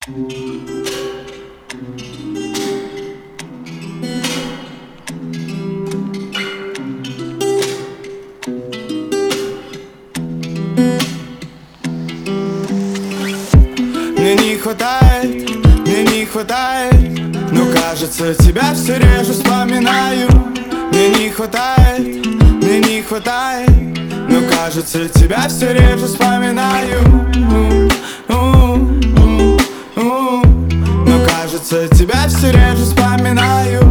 Мне не хватает, но кажется, тебя все реже вспоминаю. Мне не хватает, но кажется, тебя все реже вспоминаю. Но кажется, тебя все реже вспоминаю.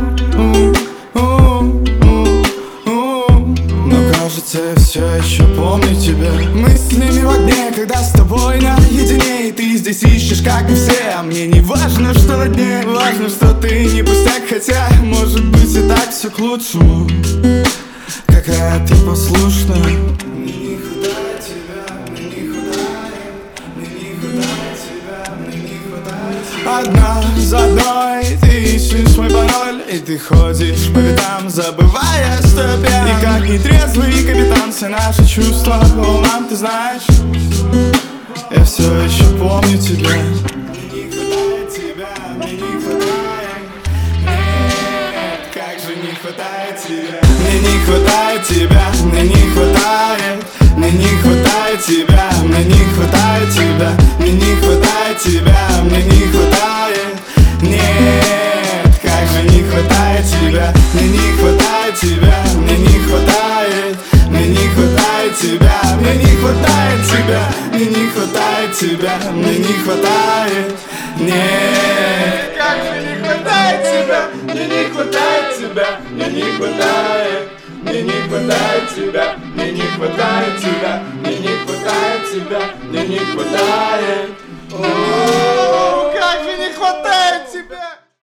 Но кажется, я все еще помню тебя. Мыслями в огне, когда с тобой наедине, и ты здесь ищешь, как и все. А мне не важно, что на дне, важно, что ты не пустяк. Хотя, может быть, и так все к лучшему. Какая ты послушная. Мне не хватает тебя, мне не хватает, мне не хватает тебя, мне не хватает тебя. Одна за одной ты ищешь мой пароль, и ты ходишь по пятам, забывая, что я пьян. И как нетрезвый капитан все наши чувства по волнам, ты знаешь. Я все еще помню тебя. Мне не хватает тебя, мне не хватает. Нет, как же не хватает тебя. Мне не хватает тебя, мне не хватает. Мне не хватает тебя, мне не хватает тебя. Мне не хватает тебя, мне не хватает. Нет, как же не хватает тебя. Мне не хватает тебя, мне не хватает. Мне не хватает тебя, мне не хватает тебя. Мне не хватает тебя, мне не хватает. Нет, как же не хватает тебя. Мне не хватает тебя, мне не хватает. Мне не хватает тебя, мне не хватает тебя. Мне не хватает тебя, мне не хватает. О, как же не хватает тебя.